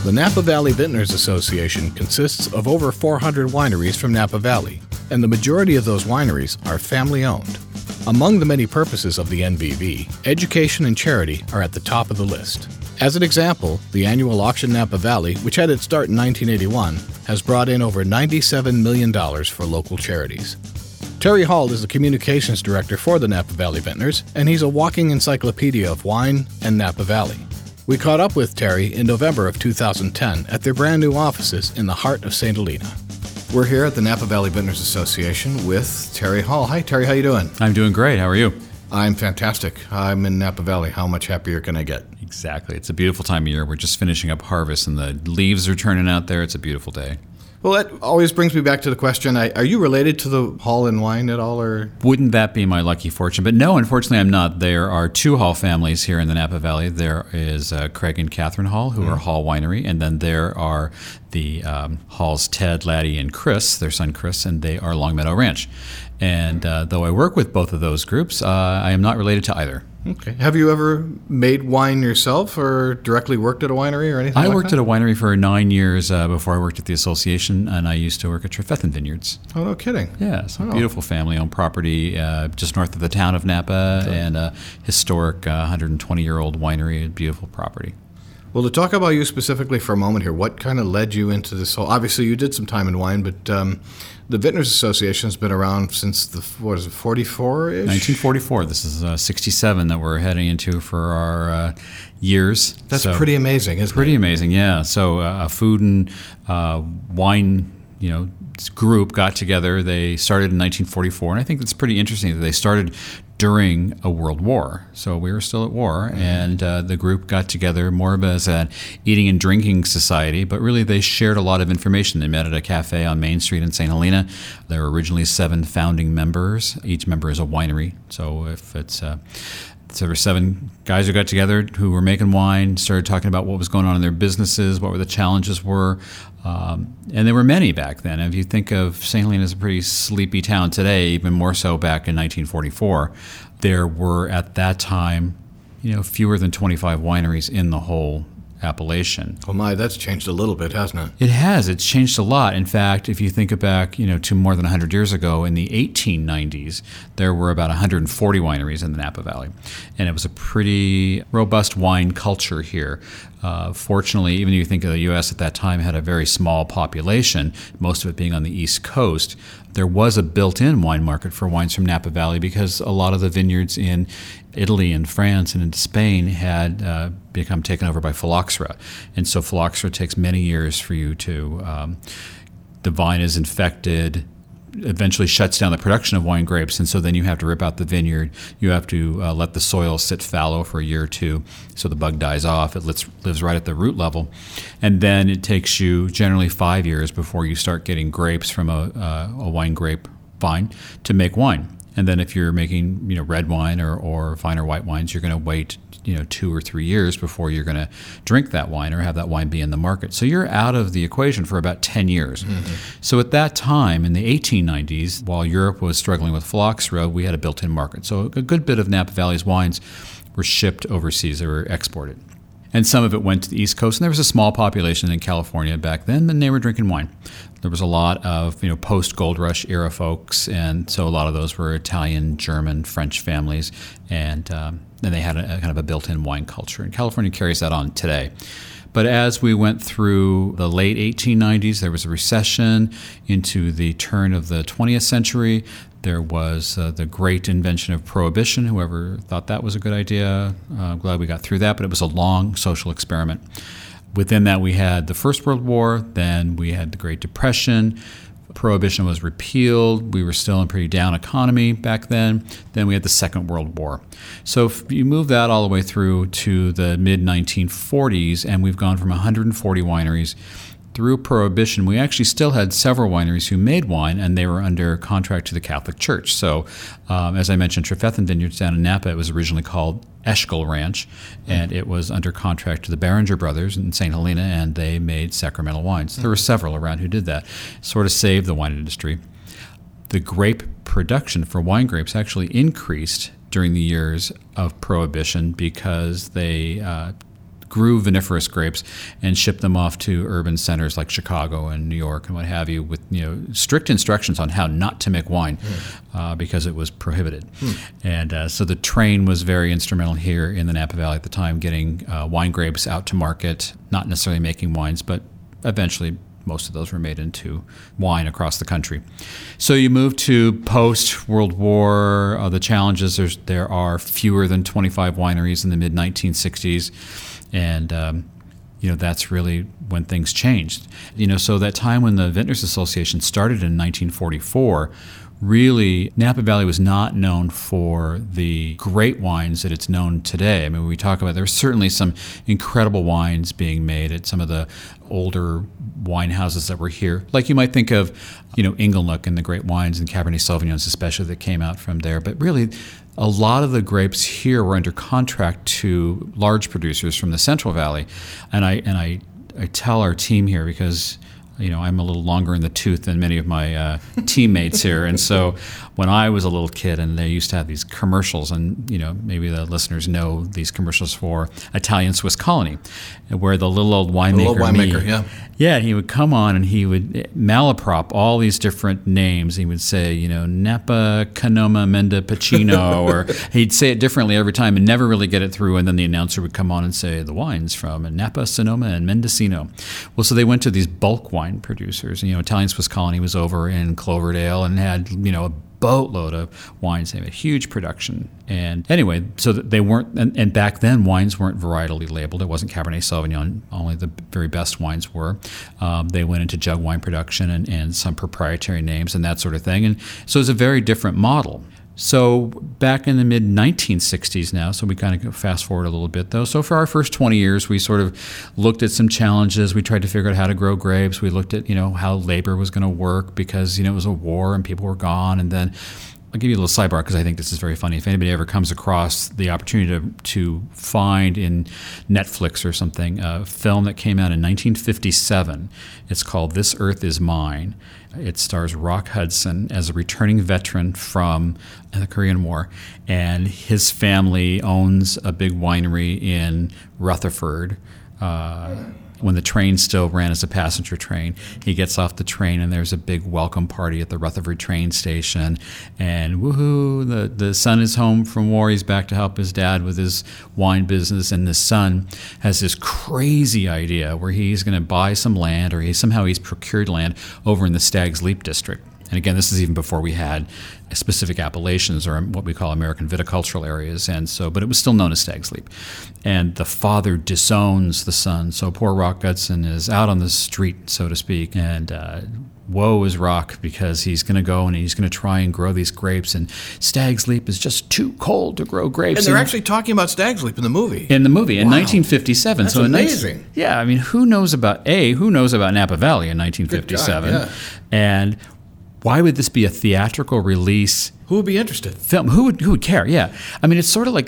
The Napa Valley Vintners Association consists of over 400 wineries from Napa Valley, and the majority of those wineries are family-owned. Among the many purposes of the NVV, education and charity are at the top of the list. As an example, the annual auction Napa Valley, which had its start in 1981, has brought in over $97 million for local charities. Terry Hall is the communications director for the Napa Valley Vintners, and he's a walking encyclopedia of wine and Napa Valley. We caught up with Terry in November of 2010 at their brand new offices in the heart of St. Helena. We're here at the Napa Valley Vintners Association with Terry Hall. Hi, Terry. How you doing? I'm doing great. How are you? I'm fantastic. I'm in Napa Valley. How much happier can I get? Exactly. It's a beautiful time of year. We're just finishing up harvest, and the leaves are turning out there. It's a beautiful day. Well, that always brings me back to the question, are you related to the Hall in wine at all? Or wouldn't that be my lucky fortune? But no, unfortunately, I'm not. There are two Hall families here in the Napa Valley. There is Craig and Catherine Hall, who are Hall Winery, and then there are the Halls, Ted, Laddie, and Chris, their son Chris, and they are Longmeadow Ranch. And though I work with both of those groups, I am not related to either. Okay. Have you ever made wine yourself or directly worked at a winery or anything like that? I worked at a winery for 9 years before I worked at the association, and I used to work at Trefethen Vineyards. Oh, no kidding. Yeah, it's a beautiful family-owned property just north of the town of Napa, and a historic 120-year-old winery, a beautiful property. Well, to talk about you specifically for a moment here, what kind of led you into this whole... Obviously, you did some time in wine, but the Vintners Association has been around since, 44-ish? 1944. This is 67 that we're heading into for our years. That's pretty amazing, isn't it? Pretty amazing, yeah. So a food and wine, group got together. They started in 1944, and I think it's pretty interesting that they started during a world war. So we were still at war, and the group got together more of as an eating and drinking society, but really they shared a lot of information. They met at a cafe on Main Street in St. Helena. There were originally 7 founding members. Each member is a winery. So if it's... So there were 7 guys who got together who were making wine, started talking about what was going on in their businesses, what the challenges were. And there were many back then. If you think of St. Helena as a pretty sleepy town today, even more so back in 1944, there were at that time, fewer than 25 wineries in the whole appellation. Oh my, that's changed a little bit, hasn't it? It has. It's changed a lot. In fact, if you think back, to more than 100 years ago, in the 1890s, there were about 140 wineries in the Napa Valley. And it was a pretty robust wine culture here. Fortunately, even if you think of the U.S. at that time had a very small population, most of it being on the East Coast, there was a built-in wine market for wines from Napa Valley because a lot of the vineyards in Italy and France and in Spain had become taken over by phylloxera. And so phylloxera takes many years for you to, the vine is infected, eventually shuts down the production of wine grapes, and so then you have to rip out the vineyard. You have to let the soil sit fallow for a year or two so the bug dies off. It lives right at the root level. And then it takes you generally 5 years before you start getting grapes from a wine grape vine to make wine. And then if you're making red wine or finer white wines, you're going to wait 2 or 3 years before you're going to drink that wine or have that wine be in the market. So you're out of the equation for about 10 years. Mm-hmm. So at that time, in the 1890s, while Europe was struggling with phylloxera, we had a built-in market. So a good bit of Napa Valley's wines were shipped overseas. They were exported. And some of it went to the East Coast, and there was a small population in California back then, and they were drinking wine. There was a lot of post-Gold Rush era folks, and so a lot of those were Italian, German, French families, and they had a kind of a built-in wine culture. And California carries that on today. But as we went through the late 1890s, there was a recession into the turn of the 20th century. There was the great invention of Prohibition. Whoever thought that was a good idea, I'm glad we got through that, but it was a long social experiment. Within that, we had the First World War, then we had the Great Depression. Prohibition was repealed. We were still in a pretty down economy back then. Then we had the Second World War. So if you move that all the way through to the mid-1940s, and we've gone from 140 wineries through Prohibition, we actually still had several wineries who made wine, and they were under contract to the Catholic Church. So, as I mentioned, Trefethen Vineyards down in Napa, it was originally called Eshkol Ranch, and it was under contract to the Barringer brothers in St. Helena, and they made sacramental wines. There were several around who did that, sort of saved the wine industry. The grape production for wine grapes actually increased during the years of Prohibition because they grew viniferous grapes and shipped them off to urban centers like Chicago and New York and what have you, with strict instructions on how not to make wine because it was prohibited. And so the train was very instrumental here in the Napa Valley at the time, getting wine grapes out to market, not necessarily making wines, but eventually most of those were made into wine across the country. So you move to post-World War. The challenges, there are fewer than 25 wineries in the mid-1960s. And, that's really when things changed. So that time when the Vintners Association started in 1944, really, Napa Valley was not known for the great wines that it's known today. I mean, when we talk about, there's certainly some incredible wines being made at some of the older wine houses that were here. Like you might think of, Inglenook and the great wines and Cabernet Sauvignons especially that came out from there. But really, a lot of the grapes here were under contract to large producers from the Central Valley. And I tell our team here, because I'm a little longer in the tooth than many of my teammates here. And so when I was a little kid, and they used to have these commercials, and, maybe the listeners know these commercials for Italian Swiss Colony, where the little old winemaker, yeah, he would come on and he would malaprop all these different names. He would say, Napa, Canoma, Menda, Pacino, or he'd say it differently every time and never really get it through. And then the announcer would come on and say, the wines from Napa, Sonoma, and Mendocino. Well, so they went to these bulk wine producers. Italian Swiss Colony was over in Cloverdale and had, a boatload of wines. They had a huge production. And anyway, so they weren't, and back then wines weren't varietally labeled. It wasn't Cabernet Sauvignon. Only the very best wines were. They went into jug wine production and some proprietary names and that sort of thing. And so it's a very different model. So back in the mid-1960s now, so we kind of fast forward a little bit though. So for our first 20 years, we sort of looked at some challenges. We tried to figure out how to grow grapes. We looked at, how labor was going to work because, it was a war and people were gone. And then I'll give you a little sidebar because I think this is very funny. If anybody ever comes across the opportunity to find in Netflix or something a film that came out in 1957, it's called This Earth Is Mine. It stars Rock Hudson as a returning veteran from the Korean War, and his family owns a big winery in Rutherford. When the train still ran as a passenger train, he gets off the train and there's a big welcome party at the Rutherford train station. And woohoo, the son is home from war. He's back to help his dad with his wine business. And the son has this crazy idea where he's going to buy some land, or he's procured land over in the Stag's Leap district. And again, this is even before we had specific appellations or what we call American viticultural areas. And so, but it was still known as Stag's Leap. And the father disowns the son. So poor Rock Hudson is out on the street, so to speak. And woe is Rock, because he's going to go and he's going to try and grow these grapes. And Stag's Leap is just too cold to grow grapes. And they're actually talking about Stag's Leap in the movie. In 1957. That's amazing. I mean, who knows about Napa Valley in 1957? God, yeah. And why would this be a theatrical release? Who would be interested? Film. Who would care? Yeah. I mean, it's sort of like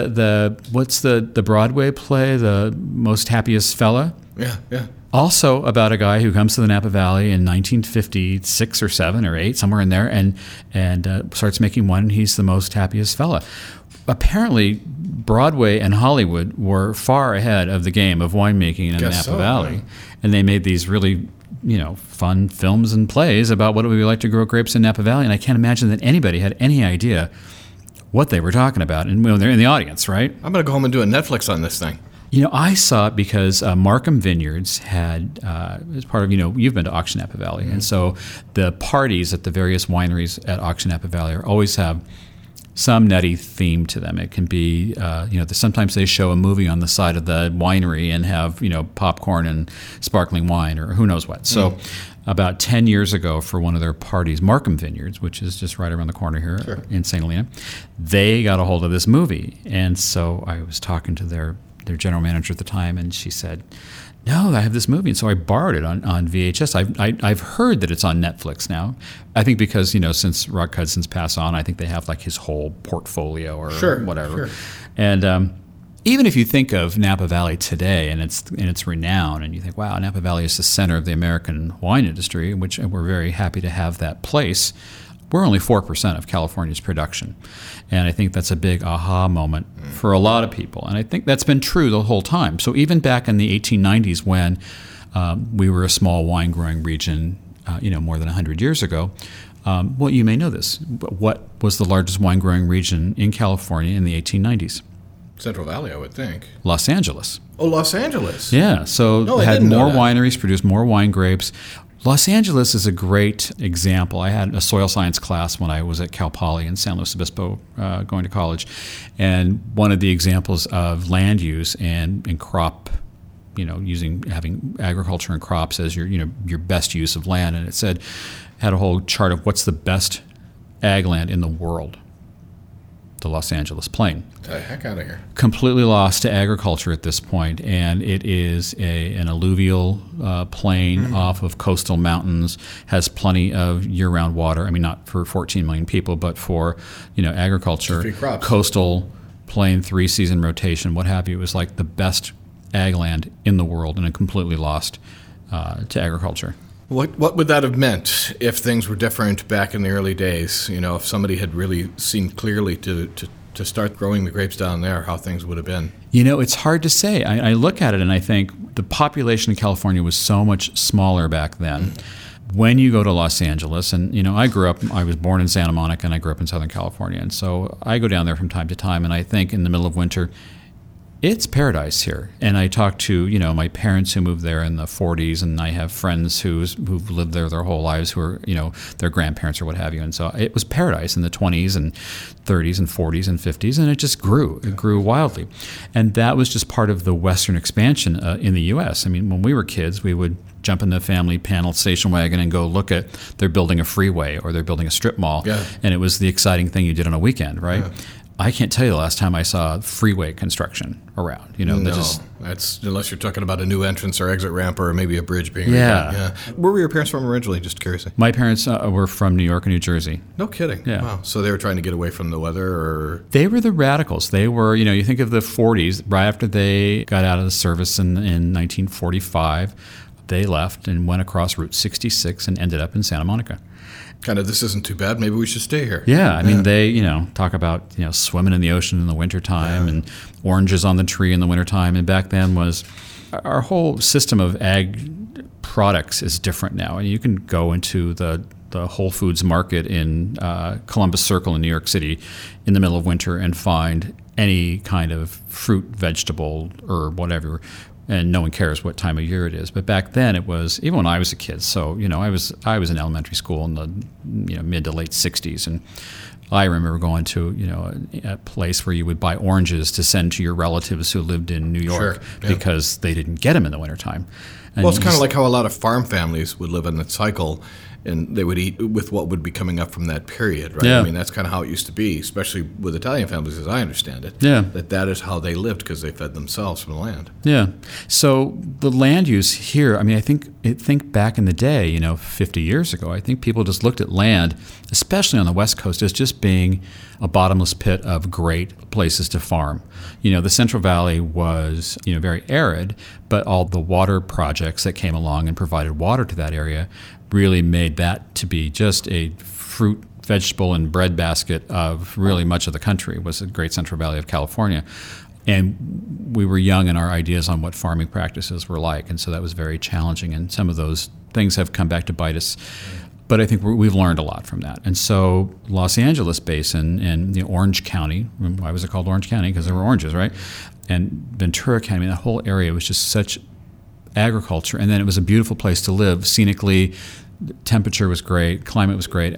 what's the Broadway play, The Most Happiest Fella? Yeah. Also about a guy who comes to the Napa Valley in 1956 or 7 or 8, somewhere in there, and starts making wine, and he's the most happiest fella. Apparently, Broadway and Hollywood were far ahead of the game of winemaking in the Napa Valley, and they made these really fun films and plays about what it would be like to grow grapes in Napa Valley. And I can't imagine that anybody had any idea what they were talking about. And they're in the audience, right? I'm going to go home and do a Netflix on this thing. I saw it because Markham Vineyards had, as part of, you've been to Auction Napa Valley. Mm-hmm. And so the parties at the various wineries at Auction Napa Valley always have some nutty theme to them. It can be, sometimes they show a movie on the side of the winery and have, popcorn and sparkling wine or who knows what. So about 10 years ago, for one of their parties, Markham Vineyards, which is just right around the corner here in St. Helena, they got a hold of this movie. And so I was talking to their general manager at the time, and she said, no, I have this movie. And so I borrowed it on VHS. I've heard that it's on Netflix now. I think because, since Rock Hudson's passed on, I think they have like his whole portfolio or whatever. Sure. And even if you think of Napa Valley today and its renown, and you think, wow, Napa Valley is the center of the American wine industry, which we're very happy to have that place, we're only 4% of California's production. And I think that's a big aha moment for a lot of people. And I think that's been true the whole time. So even back in the 1890s when we were a small wine growing region, more than 100 years ago, well, you may know this. What was the largest wine growing region in California in the 1890s? Central Valley, I would think. Los Angeles. Oh, Los Angeles. Yeah, so had more wineries, produced more wine grapes. Los Angeles is a great example. I had a soil science class when I was at Cal Poly in San Luis Obispo going to college. And one of the examples of land use and crop, having agriculture and crops as your best use of land. And it had a whole chart of what's the best ag land in the world. The Los Angeles Plain. Get the heck out of here. Completely lost to agriculture at this point, and it is an alluvial plain off of coastal mountains, has plenty of year-round water. I mean, not for 14 million people, but for agriculture, coastal plain, 3-season rotation, what have you. It was like the best ag land in the world, and it completely lost to agriculture. What would that have meant if things were different back in the early days? If somebody had really seen clearly to start growing the grapes down there, how things would have been? It's hard to say. I look at it and I think the population in California was so much smaller back then. When you go to Los Angeles, and I was born in Santa Monica and I grew up in Southern California, and so I go down there from time to time, and I think in the middle of winter, it's paradise here. And I talk to, my parents who moved there in the 40s, and I have friends who've lived there their whole lives who are, their grandparents or what have you. And so it was paradise in the 20s and 30s and 40s and 50s, and it just grew. It grew wildly. And that was just part of the Western expansion in the U.S. I mean, when we were kids, we would jump in the family panel station wagon and go look at, they're building a freeway or they're building a strip mall. Yeah. And it was the exciting thing you did on a weekend, right? Yeah. I can't tell you the last time I saw freeway construction around. That's unless you're talking about a new entrance or exit ramp or maybe a bridge being redone. Yeah. Where were your parents from originally, just curious? My parents were from New York and New Jersey. No kidding. Yeah. Wow. So they were trying to get away from the weather, or? They were the radicals. They were, you think of the 40s, right after they got out of the service in 1945, they left and went across Route 66 and ended up in Santa Monica. Kind of, this isn't too bad, maybe we should stay here. Yeah, I mean, they, talk about, swimming in the ocean in the wintertime and oranges on the tree in the wintertime. And back then our whole system of ag products is different now. And you can go into the Whole Foods market in Columbus Circle in New York City in the middle of winter and find any kind of fruit, vegetable, or whatever, and no one cares what time of year it is. But back then it was, even when I was a kid, so, I was in elementary school in the mid to late 60s, and I remember going to, a place where you would buy oranges to send to your relatives who lived in New York because they didn't get them in the wintertime. And it's kind of like how a lot of farm families would live in the cycle, and they would eat with what would be coming up from that period, right? Yeah. I mean, that's kind of how it used to be, especially with Italian families, as I understand it. Yeah. That is how they lived because they fed themselves from the land. Yeah. So the land use here, I mean, I think back in the day, 50 years ago, I think people just looked at land, especially on the West Coast, as just being a bottomless pit of great places to farm. The Central Valley was, very arid, but all the water projects that came along and provided water to that area really made that to be just a fruit, vegetable, and bread basket of really much of the country. It was the great Central Valley of California. And we were young in our ideas on what farming practices were like, and so that was very challenging. And some of those things have come back to bite us. But I think we've learned a lot from that. And so Los Angeles Basin and Orange County, why was it called Orange County? Because there were oranges, right? And Ventura County, that whole area was just such agriculture. And then it was a beautiful place to live. Scenically, temperature was great, climate was great.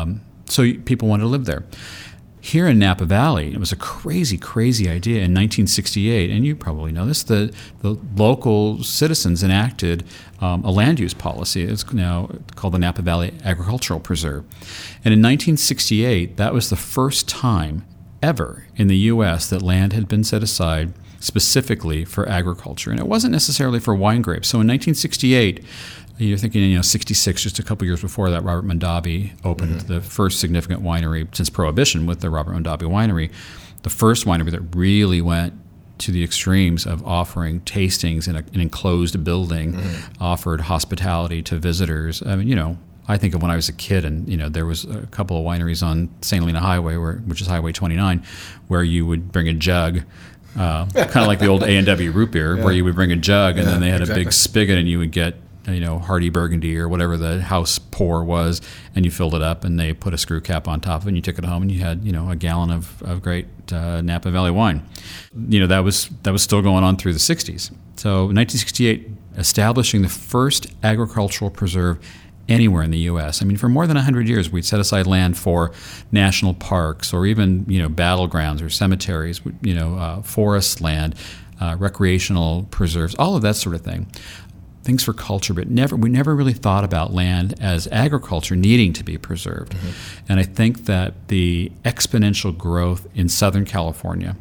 So people wanted to live there. Here in Napa Valley, it was a crazy, crazy idea in 1968, and you probably know this, the local citizens enacted a land use policy. It's now called the Napa Valley Agricultural Preserve. And in 1968, that was the first time ever in the U.S. that land had been set aside specifically for agriculture. And it wasn't necessarily for wine grapes. So in 1968, you're thinking, 66, just a couple years before that, Robert Mondavi opened the first significant winery since Prohibition with the Robert Mondavi Winery, the first winery that really went to the extremes of offering tastings in an enclosed building, offered hospitality to visitors. I mean, I think of when I was a kid, and there was a couple of wineries on St. Helena Highway, which is Highway 29, where you would bring a jug, kind of like the old A&W root beer, where you would bring a jug, and then they had a big spigot, and you would get Hardy Burgundy or whatever the house pour was, and you filled it up, and they put a screw cap on top of it, and you took it home, and you had a gallon of great Napa Valley wine. That was still going on through the 60s. So 1968, establishing the first agricultural preserve anywhere in the U.S. I mean, for more than 100 years, we'd set aside land for national parks or even, battlegrounds or cemeteries, forest land, recreational preserves, all of that sort of thing. Things for culture, but we never really thought about land as agriculture needing to be preserved. Mm-hmm. And I think that the exponential growth in Southern California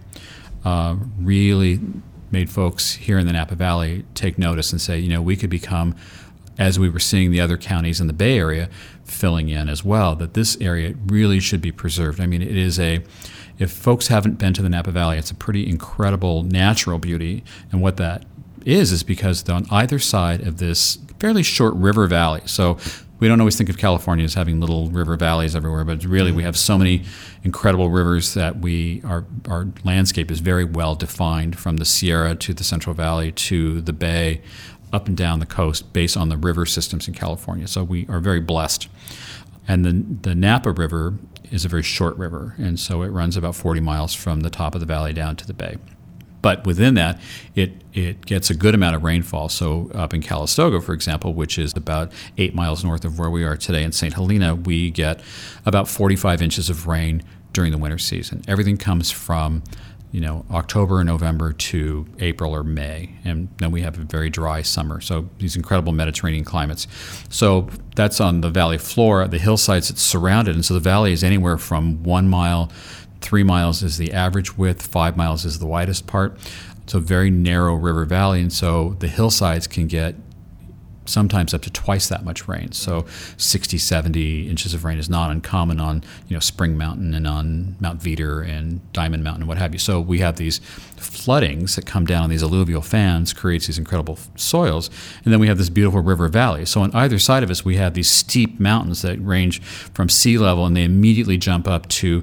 really made folks here in the Napa Valley take notice and say, we could become, as we were seeing the other counties in the Bay Area filling in as well, that this area really should be preserved. I mean, it is if folks haven't been to the Napa Valley, it's a pretty incredible natural beauty. And what that is because on either side of this fairly short river valley, so we don't always think of California as having little river valleys everywhere, but really we have so many incredible rivers that our landscape is very well defined, from the Sierra to the Central Valley to the Bay, up and down the coast, based on the river systems in California. So we are very blessed. And the Napa River is a very short river, and so it runs about 40 miles from the top of the valley down to the bay. But within that, it gets a good amount of rainfall. So up in Calistoga, for example, which is about 8 miles north of where we are today in St. Helena, we get about 45 inches of rain during the winter season. Everything comes from October and November to April or May, and then we have a very dry summer. So these incredible Mediterranean climates. So that's on the valley floor, the hillsides it's surrounded, and so the valley is anywhere from 1 mile. 3 miles is the average width, 5 miles is the widest part. It's a very narrow river valley, and so the hillsides can get sometimes up to twice that much rain. So 60, 70 inches of rain is not uncommon on Spring Mountain and on Mount Veeder and Diamond Mountain and what have you. So we have these floodings that come down on these alluvial fans, creates these incredible soils, and then we have this beautiful river valley. So on either side of us, we have these steep mountains that range from sea level, and they immediately jump up to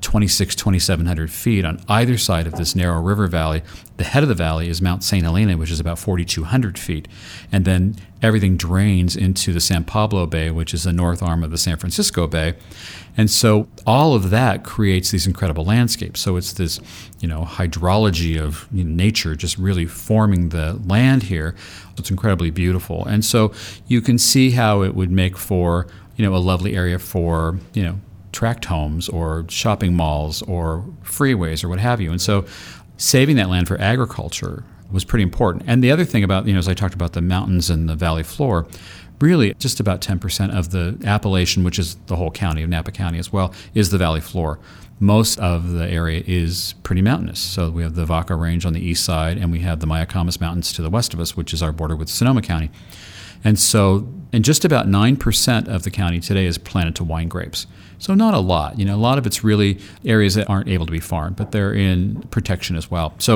2,700 feet on either side of this narrow river valley. The head of the valley is Mount St. Helena, which is about 4,200 feet, and then everything drains into the San Pablo Bay, which is the north arm of the San Francisco Bay. And so all of that creates these incredible landscapes. So it's this, hydrology of nature just really forming the land here. It's incredibly beautiful. And so you can see how it would make for, a lovely area for, tract homes or shopping malls or freeways or what have you. And so saving that land for agriculture was pretty important. And the other thing about, as I talked about the mountains and the valley floor, really just about 10% of the appellation, which is the whole county of Napa County as well, is the valley floor. Most of the area is pretty mountainous. So we have the Vaca Range on the east side, and we have the Mayacamas Mountains to the west of us, which is our border with Sonoma County. And just about 9% of the county today is planted to wine grapes. So not a lot. A lot of it's really areas that aren't able to be farmed, but they're in protection as well. So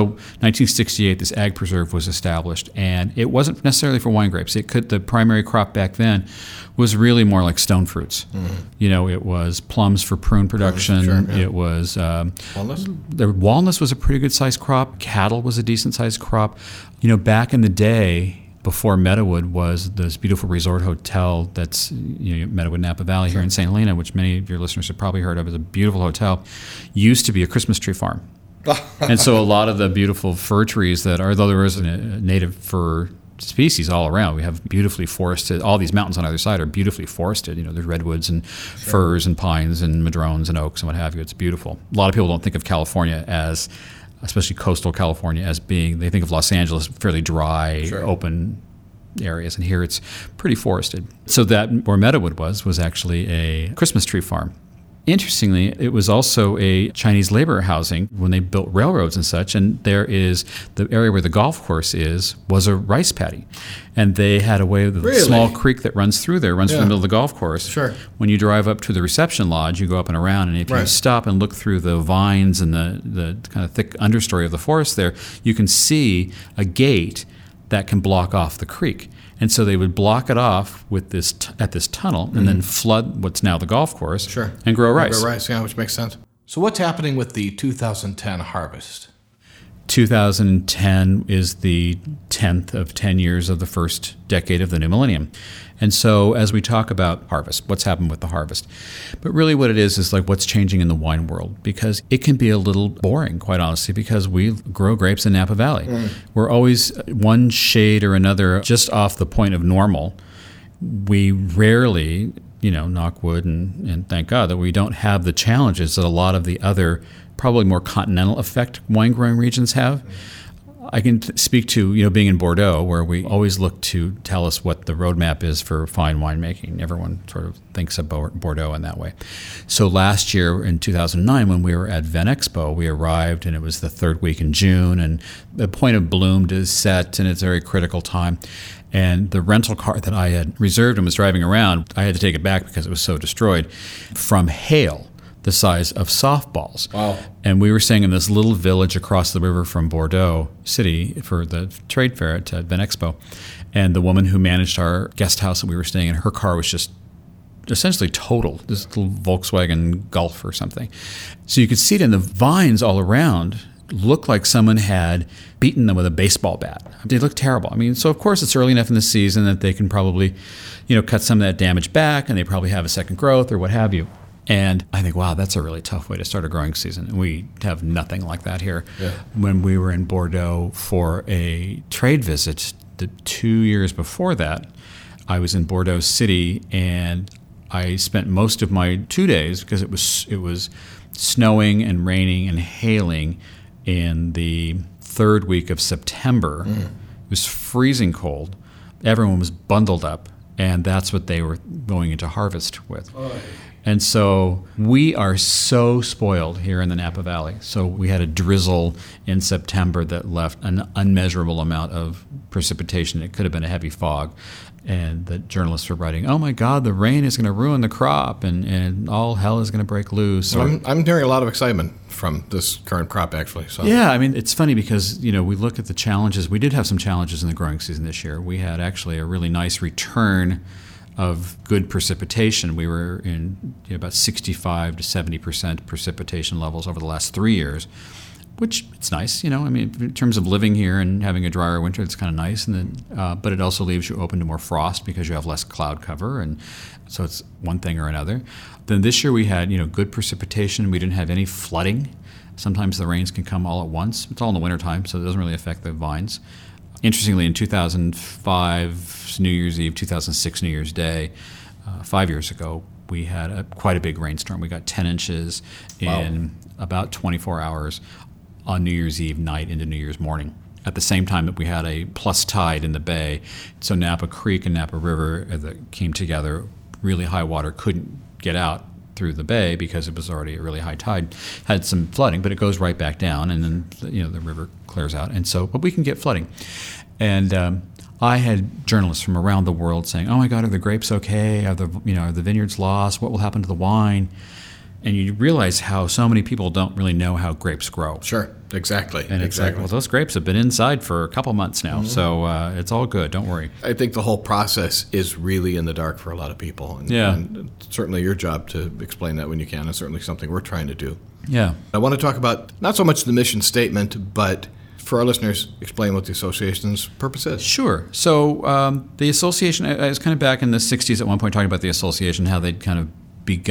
1968, this ag preserve was established, and it wasn't necessarily for wine grapes. The primary crop back then was really more like stone fruits. Mm-hmm. It was plums for prune production. Sure, yeah. It was walnuts. The walnuts was a pretty good sized crop. Cattle was a decent sized crop. Back in the day, before Meadowood was this beautiful resort hotel that's Meadowood Napa Valley here in St. Helena, which many of your listeners have probably heard of as a beautiful hotel, used to be a Christmas tree farm. And so a lot of the beautiful fir trees although there is a native fir species all around, we have beautifully forested, all these mountains on either side are beautifully forested. There's redwoods and firs and pines and madrones and oaks and what have you. It's beautiful. A lot of people don't think of California as, especially coastal California, as being, they think of Los Angeles fairly dry, open areas, and here it's pretty forested. So that where Meadowood was actually a Christmas tree farm. Interestingly, it was also a Chinese labor housing when they built railroads and such, and there is the area where the golf course was a rice paddy. And they had a way with a small creek that runs through there, through the middle of the golf course. Sure. When you drive up to the reception lodge, you go up and around, and if you stop and look through the vines and the kind of thick understory of the forest there, you can see a gate that can block off the creek. And so they would block it off with this at this tunnel and then flood what's now the golf course and grow rice. Grow rice, yeah, which makes sense. So what's happening with the 2010 harvest? 2010 is the 10th of 10 years of the first decade of the new millennium. And so as we talk about harvest, what's happened with the harvest? But really what it is like what's changing in the wine world, because it can be a little boring, quite honestly, because we grow grapes in Napa Valley. We're always one shade or another just off the point of normal. We rarely, knock wood and thank God that we don't have the challenges that a lot of the other probably more continental effect wine growing regions have. I can speak to, being in Bordeaux, where we always look to tell us what the roadmap is for fine winemaking. Everyone sort of thinks of Bordeaux in that way. So last year in 2009, when we were at Venexpo, we arrived and it was the third week in June, and the point of bloom is set and it's a very critical time. And the rental car that I had reserved and was driving around, I had to take it back because it was so destroyed from hail the size of softballs. Wow. And we were staying in this little village across the river from Bordeaux City for the trade fair at Venexpo. And the woman who managed our guest house that we were staying in, her car was just essentially totaled, this little Volkswagen Golf or something. So you could see it in the vines all around. Looked like someone had beaten them with a baseball bat. They looked terrible. So of course it's early enough in the season that they can probably, cut some of that damage back, and they probably have a second growth or what have you. And I think, wow, that's a really tough way to start a growing season. And we have nothing like that here. Yeah. When we were in Bordeaux for a trade visit, the 2 years before that, I was in Bordeaux City, and I spent most of my 2 days, because it was snowing and raining and hailing in the third week of September. It was freezing cold. Everyone was bundled up, and that's what they were going into harvest with. And so we are so spoiled here in the Napa Valley. So we had a drizzle in September that left an unmeasurable amount of precipitation. It could have been a heavy fog. And the journalists were writing, oh my God, the rain is going to ruin the crop and all hell is going to break loose. Well, I'm hearing a lot of excitement from this current crop, actually. So. Yeah, it's funny because, we look at the challenges. We did have some challenges in the growing season this year. We had actually a really nice return of good precipitation. We were in about 65 to 70% precipitation levels over the last 3 years, which it's nice, in terms of living here and having a drier winter, it's kind of nice. And then, but it also leaves you open to more frost because you have less cloud cover, and so it's one thing or another. Then this year we had, good precipitation. We didn't have any flooding. Sometimes the rains can come all at once. It's all in the wintertime, so it doesn't really affect the vines. Interestingly, in 2005 New Year's Eve, 2006 New Year's Day, 5 years ago, we had quite a big rainstorm. We got 10 inches in about 24 hours on New Year's Eve night into New Year's morning. At the same time that we had a plus tide in the bay, so Napa Creek and Napa River that came together, really high water, couldn't get out through the bay because it was already a really high tide, had some flooding, but it goes right back down, and then the river clears out, and so but we can get flooding. And I had journalists from around the world saying, "Oh my God, are the grapes okay? Are the vineyards lost? What will happen to the wine?" And you realize how so many people don't really know how grapes grow. Sure, exactly. And it's like, well, those grapes have been inside for a couple months now, so it's all good. Don't worry. I think the whole process is really in the dark for a lot of people. And, and it's certainly your job to explain that when you can. It's certainly something we're trying to do. Yeah. I want to talk about not so much the mission statement, but for our listeners, explain what the association's purpose is. Sure. So the association, I was kind of back in the 60s at one point talking about the association, how they'd kind of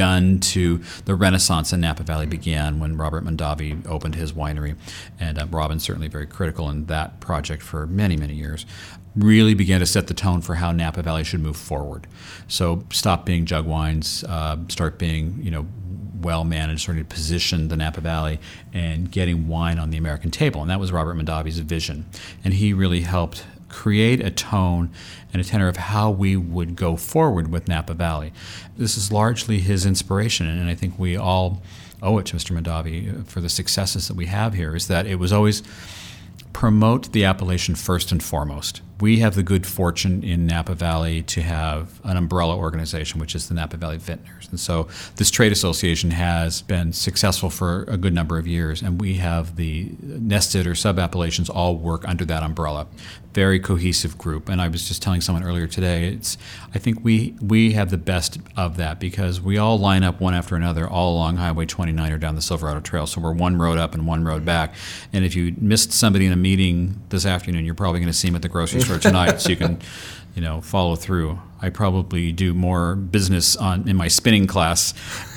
the Renaissance in Napa Valley began when Robert Mondavi opened his winery, and Robin's certainly very critical in that project for many, many years. Really began to set the tone for how Napa Valley should move forward. So stop being jug wines, start being, well managed, sort of position the Napa Valley and getting wine on the American table. And that was Robert Mondavi's vision. And he really helped create a tone and a tenor of how we would go forward with Napa Valley. This is largely his inspiration, and I think we all owe it to Mr. Mondavi for the successes that we have here, is that it was always promote the appellation first and foremost. We have the good fortune in Napa Valley to have an umbrella organization, which is the Napa Valley Vintners. And so this trade association has been successful for a good number of years, and we have the nested or sub-appellations all work under that umbrella. Very cohesive group. And I was just telling someone earlier today, I think we have the best of that because we all line up one after another all along Highway 29 or down the Silverado Trail. So we're one road up and one road back. And if you missed somebody in a meeting this afternoon, you're probably going to see them at the grocery store tonight, so you can, follow through. I probably do more business in my spinning class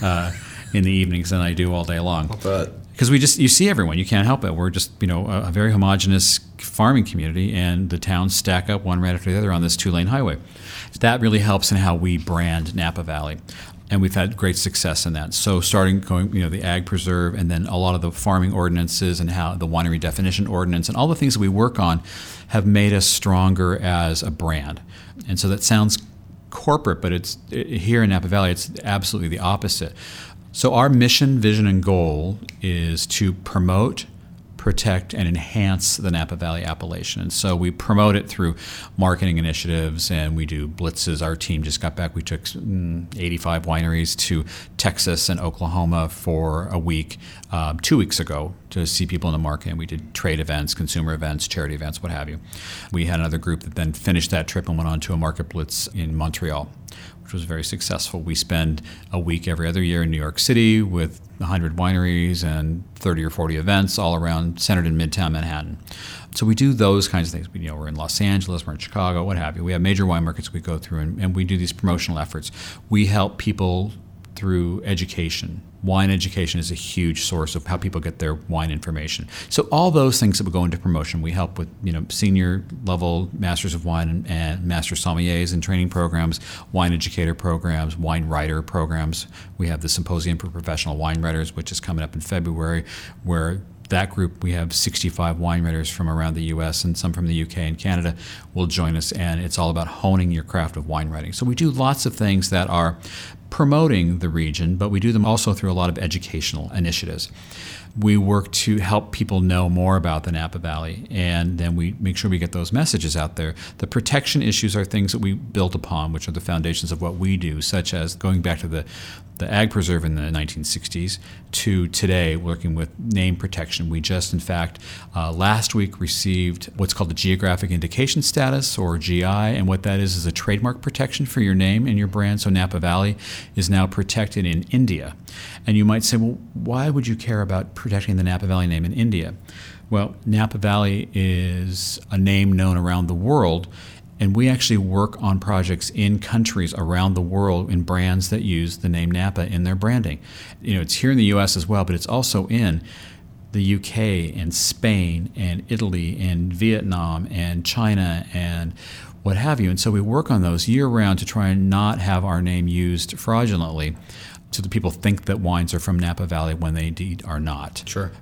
in the evenings than I do all day long. I'll bet. Because you see everyone. You can't help it. We're just, a very homogenous farming community, and the towns stack up one right after the other on this 2-lane highway. That really helps in how we brand Napa Valley. And we've had great success in that. So the ag preserve, and then a lot of the farming ordinances and how the winery definition ordinance and all the things that we work on have made us stronger as a brand. And so that sounds corporate, but here in Napa Valley, it's absolutely the opposite. So our mission, vision, and goal is to promote, protect, and enhance the Napa Valley appellation. And so we promote it through marketing initiatives, and we do blitzes. Our team just got back. We took 85 wineries to Texas and Oklahoma for a week 2 weeks ago to see people in the market. And we did trade events, consumer events, charity events, what have you. We had another group that then finished that trip and went on to a market blitz in Montreal, which was very successful. We spend a week every other year in New York City with 100 wineries and 30 or 40 events all around, centered in Midtown Manhattan. So we do those kinds of things. We're in Los Angeles, we're in Chicago, what have you. We have major wine markets we go through, and we do these promotional efforts. We help people through education. Wine education is a huge source of how people get their wine information. So all those things that would go into promotion, we help with senior level masters of wine and master sommeliers and training programs, wine educator programs, wine writer programs. We have the Symposium for Professional Wine Writers, which is coming up in February, where that group, we have 65 wine writers from around the U.S. and some from the U.K. and Canada will join us, and it's all about honing your craft of wine writing. So we do lots of things that are promoting the region, but we do them also through a lot of educational initiatives. We work to help people know more about the Napa Valley, and then we make sure we get those messages out there. The protection issues are things that we built upon, which are the foundations of what we do, such as going back to the ag preserve in the 1960s to today, working with name protection. We just, in fact, last week received what's called the Geographic Indication Status, or GI, and what that is a trademark protection for your name and your brand. So Napa Valley is now protected in India. And you might say, well, why would you care about protecting the Napa Valley name in India? Well, Napa Valley is a name known around the world, and we actually work on projects in countries around the world in brands that use the name Napa in their branding. It's here in the U.S. as well, but it's also in the UK and Spain and Italy and Vietnam and China and what have you. And so we work on those year-round to try and not have our name used fraudulently, so that people think that wines are from Napa Valley when they indeed are not. Sure.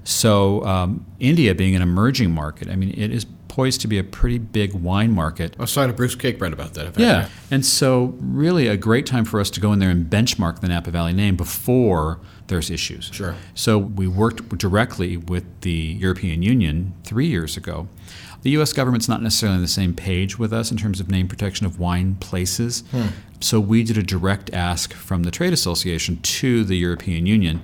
So India being an emerging market, it is poised to be a pretty big wine market. I was talking to Bruce Cakebrand about that. Yeah, and so really a great time for us to go in there and benchmark the Napa Valley name before there's issues. Sure. So we worked directly with the European Union 3 years ago. The U.S. government's not necessarily on the same page with us in terms of name protection of wine places. So we did a direct ask from the Trade Association to the European Union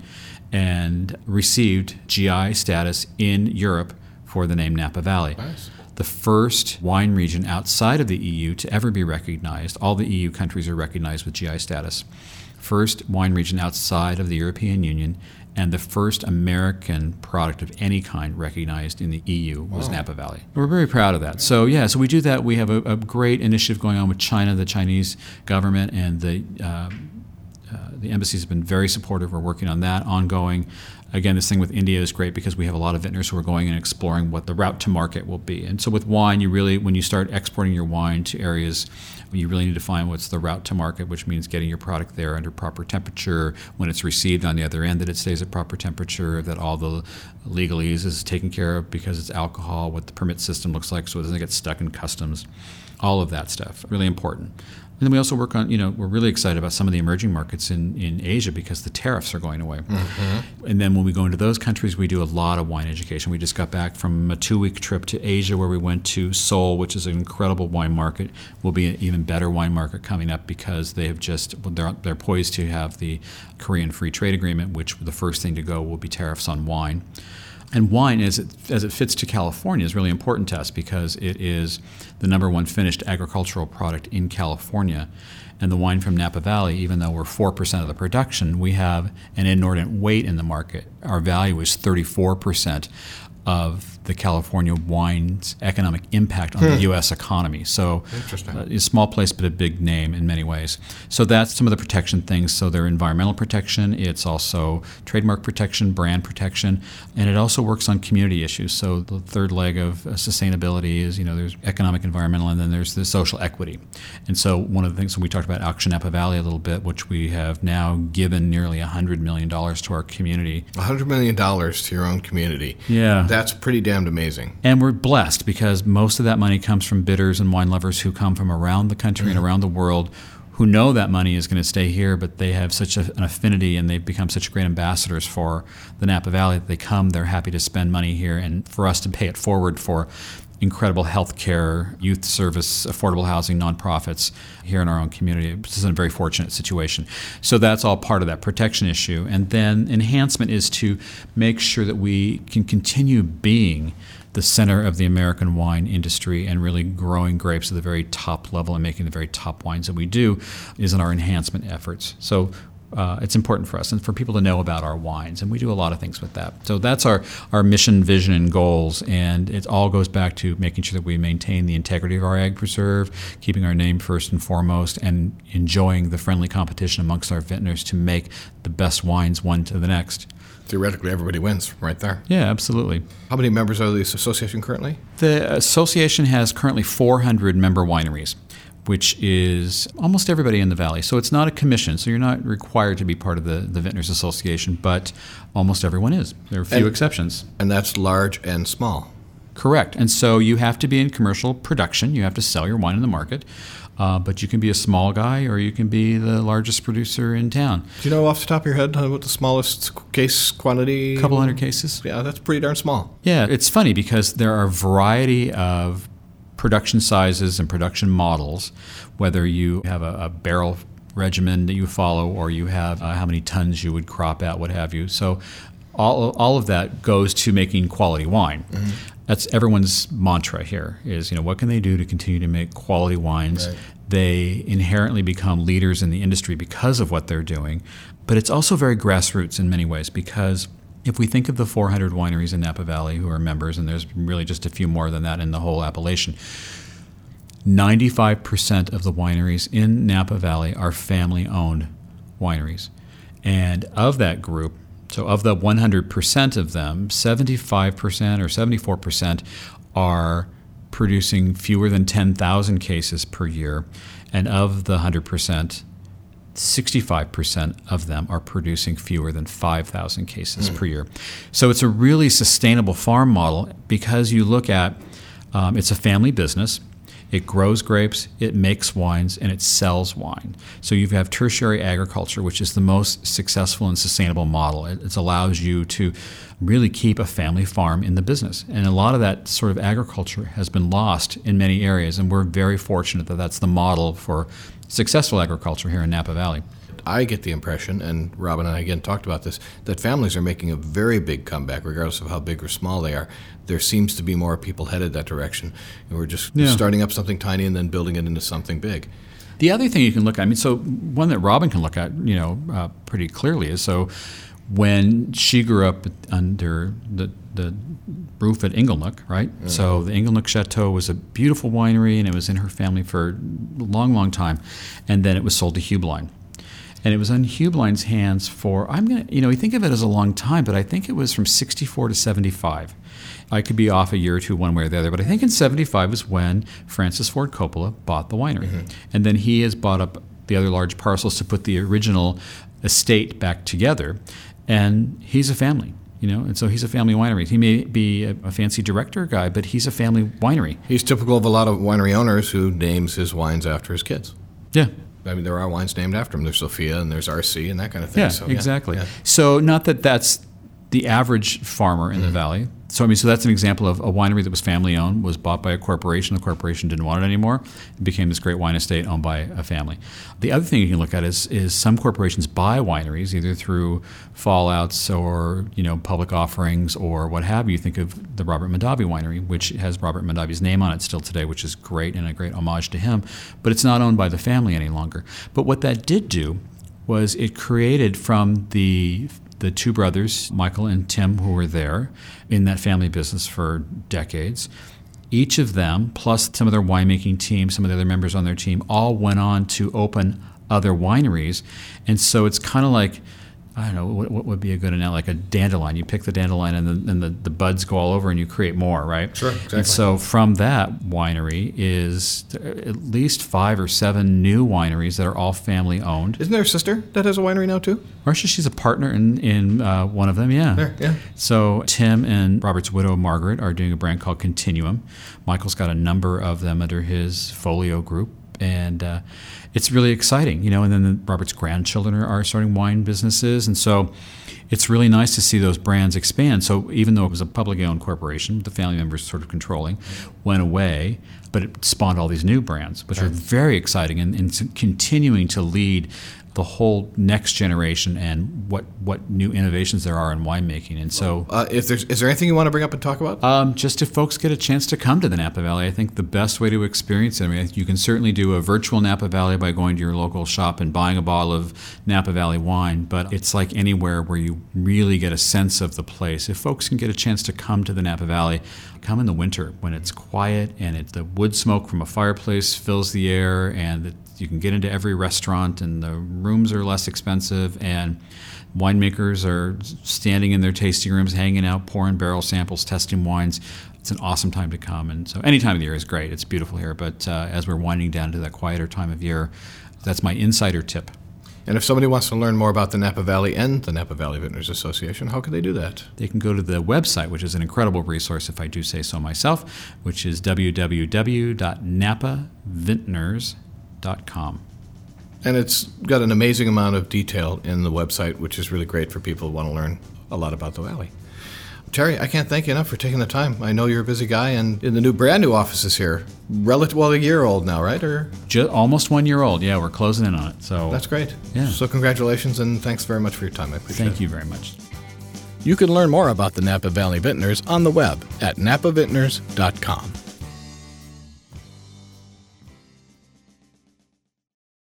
and received GI status in Europe for the name Napa Valley. Nice. The first wine region outside of the EU to ever be recognized. All the EU countries are recognized with GI status. First wine region outside of the European Union, and the first American product of any kind recognized in the EU was Napa Valley. We're very proud of that. So we do that. We have a great initiative going on with China, the Chinese government, and the embassies have been very supportive. We're working on that ongoing. Again, this thing with India is great because we have a lot of vintners who are going and exploring what the route to market will be. And so with wine, when you start exporting your wine to areas, you really need to find what's the route to market, which means getting your product there under proper temperature, when it's received on the other end, that it stays at proper temperature, that all the legalese is taken care of because it's alcohol, what the permit system looks like so it doesn't get stuck in customs. All of that stuff, really important. And then we also work on, we're really excited about some of the emerging markets in Asia because the tariffs are going away. Mm-hmm. And then when we go into those countries, we do a lot of wine education. We just got back from a 2-week trip to Asia where we went to Seoul, which is an incredible wine market. Will be an even better wine market coming up because they're poised to have the Korean Free Trade Agreement, which the first thing to go will be tariffs on wine. And wine, as it fits to California, is really important to us because it is the number one finished agricultural product in California. And the wine from Napa Valley, even though we're 4% of the production, we have an inordinate weight in the market. Our value is 34% of the California wine's economic impact on the U.S. economy. So a small place, but a big name in many ways. So that's some of the protection things. So they're environmental protection. It's also trademark protection, brand protection, and it also works on community issues. So the third leg of sustainability is, there's economic, environmental, and then there's the social equity. And so one of the things, when we talked about Action Napa Valley a little bit, which we have now given nearly $100 million to our community. $100 million to your own community. Yeah. That's pretty damned amazing. And we're blessed because most of that money comes from bidders and wine lovers who come from around the country and around the world who know that money is going to stay here, but they have such an affinity and they've become such great ambassadors for the Napa Valley that they come, they're happy to spend money here and for us to pay it forward for incredible health care, youth service, affordable housing, nonprofits here in our own community. This is a very fortunate situation. So that's all part of that protection issue. And then enhancement is to make sure that we can continue being the center of the American wine industry and really growing grapes at the very top level and making the very top wines that we do is in our enhancement efforts. So it's important for us and for people to know about our wines, and we do a lot of things with that. So that's our mission, vision, and goals, and it all goes back to making sure that we maintain the integrity of our ag preserve, keeping our name first and foremost, and enjoying the friendly competition amongst our vintners to make the best wines one to the next. Theoretically, everybody wins right there. Yeah, absolutely. How many members are the association currently? The association has currently 400 member wineries, which is almost everybody in the valley. So it's not a commission, so you're not required to be part of the Vintners Association, but almost everyone is. There are a few exceptions. And that's large and small. Correct. And so you have to be in commercial production. You have to sell your wine in the market. But you can be a small guy or you can be the largest producer in town. Do you know off the top of your head what the smallest case quantity? A couple hundred cases. Yeah, that's pretty darn small. Yeah, it's funny because there are a variety of production sizes and production models, whether you have a barrel regimen that you follow or you have how many tons you would crop at, what have you. So all of that goes to making quality wine. Mm-hmm. That's everyone's mantra here is, what can they do to continue to make quality wines? Right. They inherently become leaders in the industry because of what they're doing. But it's also very grassroots in many ways because if we think of the 400 wineries in Napa Valley who are members, and there's really just a few more than that in the whole appellation, 95% of the wineries in Napa Valley are family-owned wineries. And of that group, so of the 100% of them, 75% or 74% are producing fewer than 10,000 cases per year. And of the 100%, 65% of them are producing fewer than 5,000 cases per year. So it's a really sustainable farm model because you look at, it's a family business. It grows grapes, it makes wines, and it sells wine. So you have tertiary agriculture, which is the most successful and sustainable model. It allows you to really keep a family farm in the business. And a lot of that sort of agriculture has been lost in many areas, and we're very fortunate that that's the model for successful agriculture here in Napa Valley. I get the impression, and Robin and I again talked about this, that families are making a very big comeback, regardless of how big or small they are. There seems to be more people headed that direction, and we're just starting up something tiny and then building it into something big. The other thing you can look at, so one that Robin can look at, pretty clearly is, so when she grew up under the roof at Inglenook, right? Mm-hmm. So the Inglenook Chateau was a beautiful winery, and it was in her family for a long, long time, and then it was sold to Hubline. And it was on Hubline's hands for, we think of it as a long time, but I think it was from 64 to 75. I could be off a year or two one way or the other, but I think in 75 is when Francis Ford Coppola bought the winery. Mm-hmm. And then he has bought up the other large parcels to put the original estate back together. And he's a family, and so he's a family winery. He may be a fancy director guy, but he's a family winery. He's typical of a lot of winery owners who names his wines after his kids. Yeah. I mean, there are wines named after them. There's Sophia and there's RC and that kind of thing. Yeah, So, exactly. Yeah. So not that that's the average farmer in the valley. So so that's an example of a winery that was family owned, was bought by a corporation. The corporation didn't want it anymore. It became this great wine estate owned by a family. The other thing you can look at is some corporations buy wineries either through fallouts or public offerings or what have you. Think of the Robert Mondavi Winery, which has Robert Mondavi's name on it still today, which is great and a great homage to him. But it's not owned by the family any longer. But what that did do was it created from the two brothers, Michael and Tim, who were there in that family business for decades. Each of them, plus some of their winemaking team, some of the other members on their team, all went on to open other wineries. And so it's kind of like, I don't know, what would be a good analogy? Like a dandelion. You pick the dandelion and then the buds go all over and you create more, right? Sure, exactly. And so from that winery is at least 5 or 7 new wineries that are all family owned. Isn't there a sister that has a winery now too? Marcia, she's a partner in one of them, yeah. There, yeah. So Tim and Robert's widow, Margaret, are doing a brand called Continuum. Michael's got a number of them under his Folio group. And it's really exciting, and then Robert's grandchildren are starting wine businesses. And so it's really nice to see those brands expand. So even though it was a publicly owned corporation, the family members sort of controlling, went away, but it spawned all these new brands, which are very exciting and continuing to lead the whole next generation and what new innovations there are in winemaking. And so is there anything you want to bring up and talk about? Just if folks get a chance to come to the Napa Valley, I think the best way to experience it, I mean, you can certainly do a virtual Napa Valley by going to your local shop and buying a bottle of Napa Valley wine, but it's like anywhere where you really get a sense of the place. If folks can get a chance to come to the Napa Valley, come in the winter when it's quiet and the wood smoke from a fireplace fills the air and you can get into every restaurant and the rooms are less expensive and winemakers are standing in their tasting rooms, hanging out, pouring barrel samples, testing wines. It's an awesome time to come. And so any time of the year is great. It's beautiful here. But as we're winding down to that quieter time of year, that's my insider tip. And if somebody wants to learn more about the Napa Valley and the Napa Valley Vintners Association, how can they do that? They can go to the website, which is an incredible resource, if I do say so myself, which is www.napavintners.com. And it's got an amazing amount of detail in the website, which is really great for people who want to learn a lot about the valley. Terry, I can't thank you enough for taking the time. I know you're a busy guy, and in the brand new offices here, a year old now, right? Or almost 1 year old. Yeah, we're closing in on it. So that's great. Yeah. So congratulations, and thanks very much for your time. I appreciate it. Thank you very much. You can learn more about the Napa Valley Vintners on the web at napavintners.com.